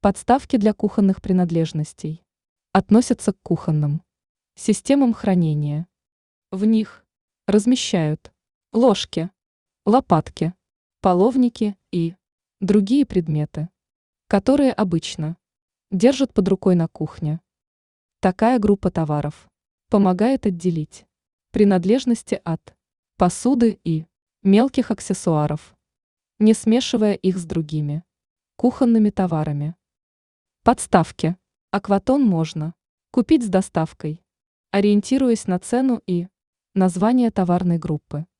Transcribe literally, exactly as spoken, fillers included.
Подставки для кухонных принадлежностей относятся к кухонным системам хранения. В них размещают ложки, лопатки, половники и другие предметы, которые обычно держат под рукой на кухне. Такая группа товаров помогает отделить принадлежности от посуды и мелких аксессуаров, не смешивая их с другими кухонными товарами. Подставки. Акватон можно купить с доставкой, ориентируясь на цену и название товарной группы.